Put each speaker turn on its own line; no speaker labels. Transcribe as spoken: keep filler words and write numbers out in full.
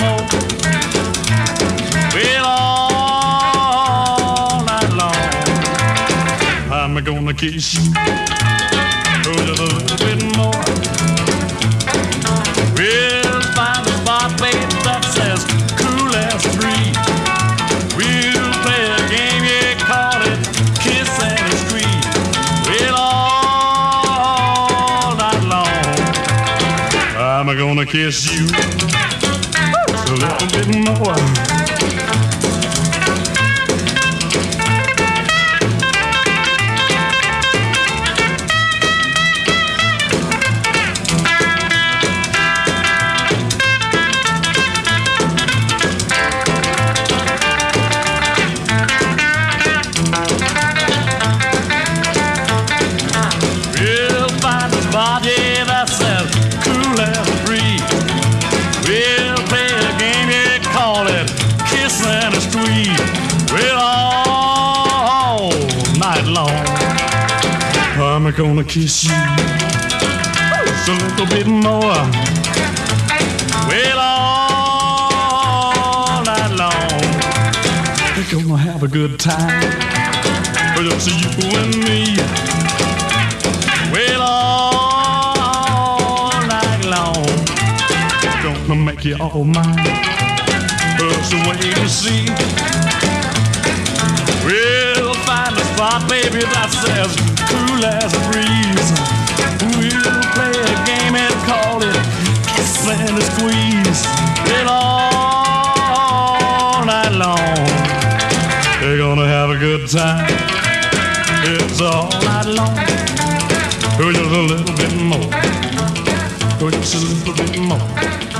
more. Well, all night long, I'm gonna kiss you oh, just a little bit more. We'll find a spot, baby, that says cool as a breeze. We'll play a game, yeah, call it kiss and squeeze. Well, all night long, I'm gonna kiss you just a little bit more. Yeah, that says cool as a breeze. We'll play a game, yeah, call it kiss and a squeeze. Well, all night long, I'm gonna kiss you just a little bit more. Well, all night long, we're gonna have a good time, just you and me. Well, all night long, gonna make you all mine. Just wait and see. We'll find a spot, baby, that says cool as a breeze. We'll play a game and call it kiss and a squeeze. Well, all night long, they're gonna have a good time. It's all night long. Oh, just a little bit more. Oh, just a little bit more.